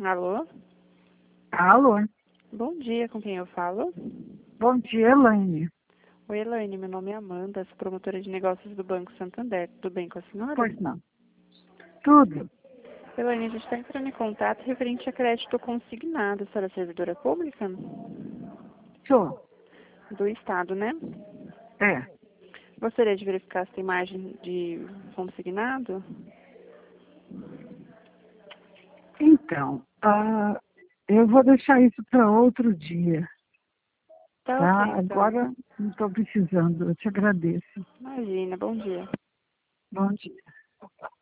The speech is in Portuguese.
Alô? Alô, Bom dia, com quem eu falo? bom dia, Elaine. Oi, Elaine, meu nome é Amanda, sou promotora de negócios do Banco Santander. Tudo bem com a senhora? Pois não. Tudo? Elaine, a gente está entrando em contato referente a crédito consignado. A senhora é servidora pública? Sou. Do Estado, né? É. Gostaria de verificar se tem margem de consignado? Então, eu vou deixar isso para outro dia, Tá ok, tá? então. Agora não estou precisando, eu te agradeço. Imagina, bom dia. Bom dia.